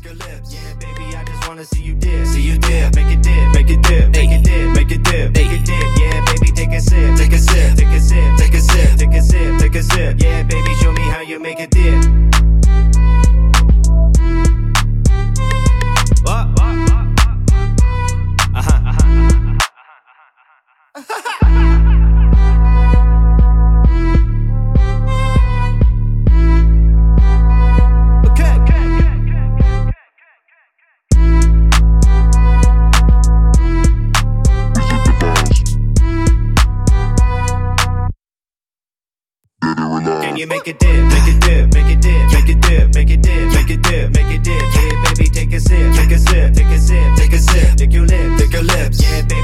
lick your lips. Yeah, baby, I just wanna see you dip. See you dip. Make it dip. Make it dip. Make it dip. Make it dip. Make it dip. Yeah, baby, take a sip. Take a sip. Take a sip. Take a sip. Take a sip. Take a sip. Yeah, baby, show me how you make it dip. Can you make it dip, make it dip, make it dip, make it dip, make it dip, make it dip, make it dip, yeah, baby, take a sip, take a sip, take a sip, take a sip, lick your lips, yeah, baby.